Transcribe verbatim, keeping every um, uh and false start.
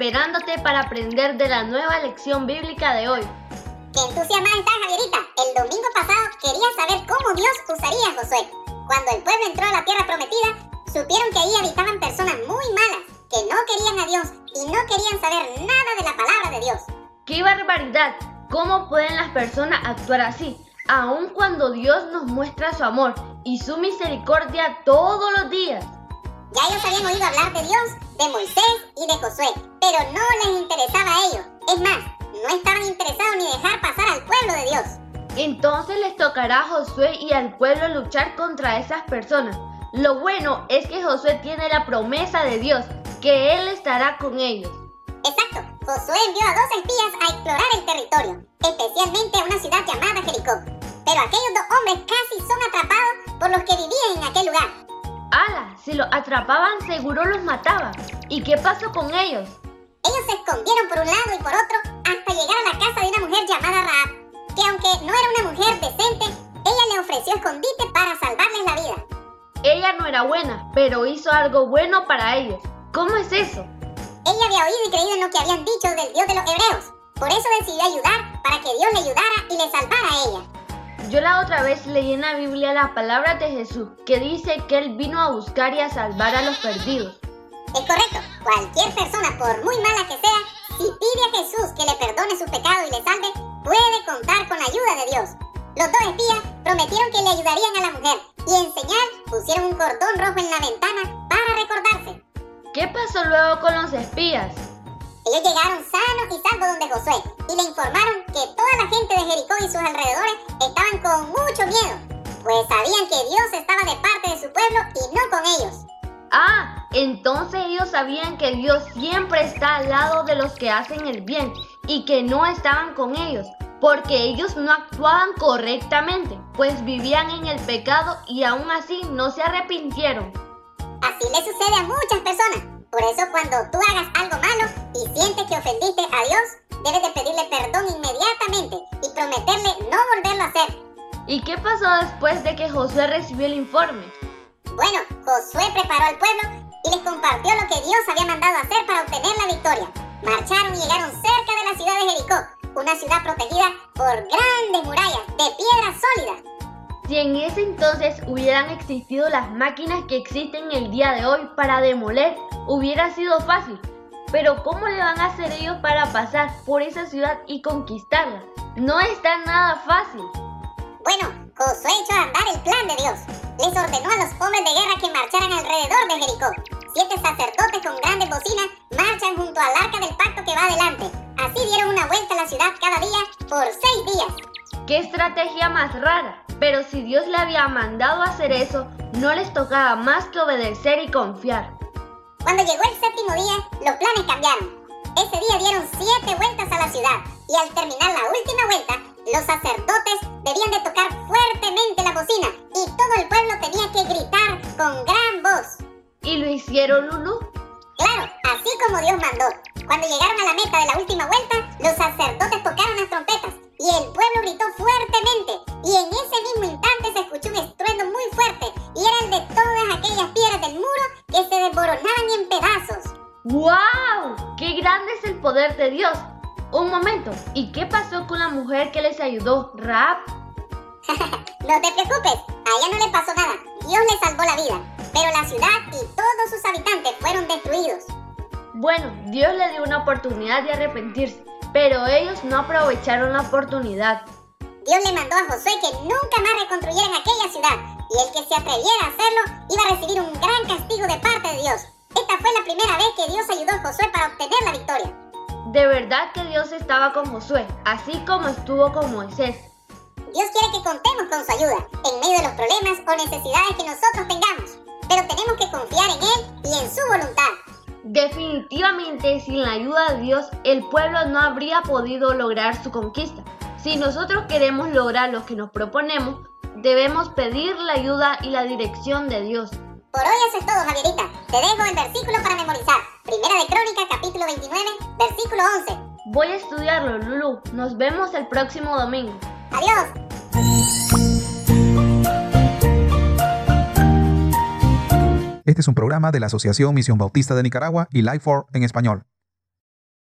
esperándote para aprender de la nueva lección bíblica de hoy. ¡Qué entusiasmada estás, Javierita! El domingo pasado quería saber cómo Dios usaría a Josué. Cuando el pueblo entró a la tierra prometida, supieron que ahí habitaban personas muy malas, que no querían a Dios y no querían saber nada de la palabra de Dios. ¡Qué barbaridad! ¿Cómo pueden las personas actuar así? Aun cuando Dios nos muestra su amor y su misericordia todos los días. Ya ellos habían oído hablar de Dios, de Moisés y de Josué, pero no les interesaba a ellos. Es más, no estaban interesados ni dejar pasar al pueblo de Dios. Entonces les tocará a Josué y al pueblo luchar contra esas personas. Lo bueno es que Josué tiene la promesa de Dios, que Él estará con ellos. Exacto, Josué envió a dos espías a explorar el territorio, especialmente a una ciudad llamada Jericó. Pero aquellos dos hombres casi son atrapados por los que vivían en aquel lugar. ¡Hala! Si los atrapaban seguro los mataban. ¿Y qué pasó con ellos? Ellos se escondieron por un lado y por otro hasta llegar a la casa de una mujer llamada Rahab, que aunque no era una mujer decente, ella le ofreció escondite para salvarles la vida. Ella no era buena, pero hizo algo bueno para ellos. ¿Cómo es eso? Ella había oído y creído en lo que habían dicho del Dios de los hebreos. Por eso decidió ayudar para que Dios le ayudara y le salvara a ella. Yo la otra vez leí en la Biblia las palabras de Jesús, que dice que Él vino a buscar y a salvar a los perdidos. Es correcto. Cualquier persona, por muy mala que sea, si pide a Jesús que le perdone sus pecados y le salve, puede contar con la ayuda de Dios. Los dos espías prometieron que le ayudarían a la mujer y en señal pusieron un cordón rojo en la ventana para recordarse. ¿Qué pasó luego con los espías? Ellos llegaron sanos y salvos donde Josué y le informaron que toda la gente de Jericó y sus alrededores estaban con mucho miedo, pues sabían que Dios estaba de parte de su pueblo y no con ellos. Ah, entonces ellos sabían que Dios siempre está al lado de los que hacen el bien y que no estaban con ellos, porque ellos no actuaban correctamente, pues vivían en el pecado y aún así no se arrepintieron. Así le sucede a muchas personas. Por eso cuando tú hagas algo malo y sientes que ofendiste a Dios, debes de pedirle perdón inmediatamente y prometerle no volverlo a hacer. ¿Y qué pasó después de que Josué recibió el informe? Bueno, Josué preparó al pueblo y les compartió lo que Dios había mandado hacer para obtener la victoria. Marcharon y llegaron cerca de la ciudad de Jericó, una ciudad protegida por grandes murallas de piedra sólida. Si en ese entonces hubieran existido las máquinas que existen el día de hoy para demoler, hubiera sido fácil. Pero ¿cómo le van a hacer ellos para pasar por esa ciudad y conquistarla? No está nada fácil. Bueno, Josué echó a andar el plan de Dios. Les ordenó a los hombres de guerra que marcharan alrededor de Jericó. Siete sacerdotes con grandes bocinas marchan junto al arca del pacto que va adelante. Así dieron una vuelta a la ciudad cada día por seis días. ¡Qué estrategia más rara! Pero si Dios le había mandado hacer eso, no les tocaba más que obedecer y confiar. Cuando llegó el séptimo día, los planes cambiaron. Ese día dieron siete vueltas a la ciudad y al terminar la última vuelta, los sacerdotes debían de tocar fuertemente la bocina y todo el pueblo tenía que gritar con gran voz. ¿Y lo hicieron, Lulu? Claro, así como Dios mandó. Cuando llegaron a la meta de la última vuelta, los sacerdotes tocaron las trompetas y el pueblo gritó fuertemente. Y en ese mismo instante se escuchó un estruendo muy fuerte y era el de todas aquellas piedras del muro que se desmoronaban en pedazos. ¡Wow! ¡Qué grande es el poder de Dios! Un momento, ¿y qué pasó con la mujer que les ayudó, Rahab? No te preocupes, a ella no le pasó nada. Dios le salvó la vida, pero la ciudad y todos sus habitantes fueron destruidos. Bueno, Dios le dio una oportunidad de arrepentirse, pero ellos no aprovecharon la oportunidad. Dios le mandó a Josué que nunca más reconstruyeran aquella ciudad, y el que se atreviera a hacerlo iba a recibir un gran castigo de parte de Dios. Esta fue la primera vez que Dios ayudó a Josué para obtener la victoria. De verdad que Dios estaba con Josué, así como estuvo con Moisés. Dios quiere que contemos con su ayuda, en medio de los problemas o necesidades que nosotros tengamos, pero tenemos que confiar en Él y en su voluntad. Definitivamente, sin la ayuda de Dios, el pueblo no habría podido lograr su conquista. Si nosotros queremos lograr lo que nos proponemos, debemos pedir la ayuda y la dirección de Dios. Por hoy eso es todo, Javierita. Te dejo el versículo para memorizar. Primera de Crónicas, capítulo veintinueve, versículo once. Voy a estudiarlo, Lulu. Nos vemos el próximo domingo. Adiós. Este es un programa de la Asociación Misión Bautista de Nicaragua y Life for en español.